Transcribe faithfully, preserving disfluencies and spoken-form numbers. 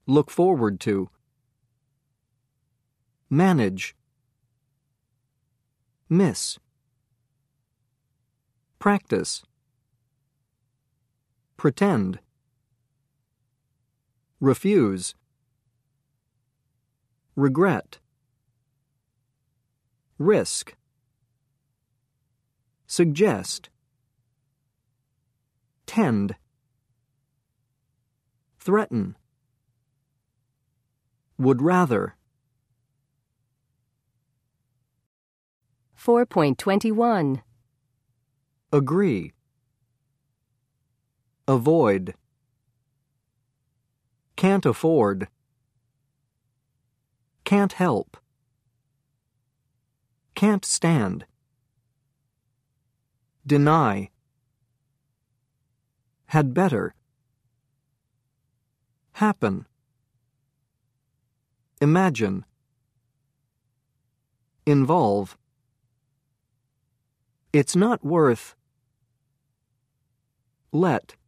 look forward to. Manage. Miss. Practice. Pretend. Refuse. Regret. Risk. Suggest. Tend. Threaten. Would rather. four point two one. Agree. Avoid. Can't afford. Can't help. Can't stand. Deny. Had better. Happen. Imagine. Involve. It's not worth. Let.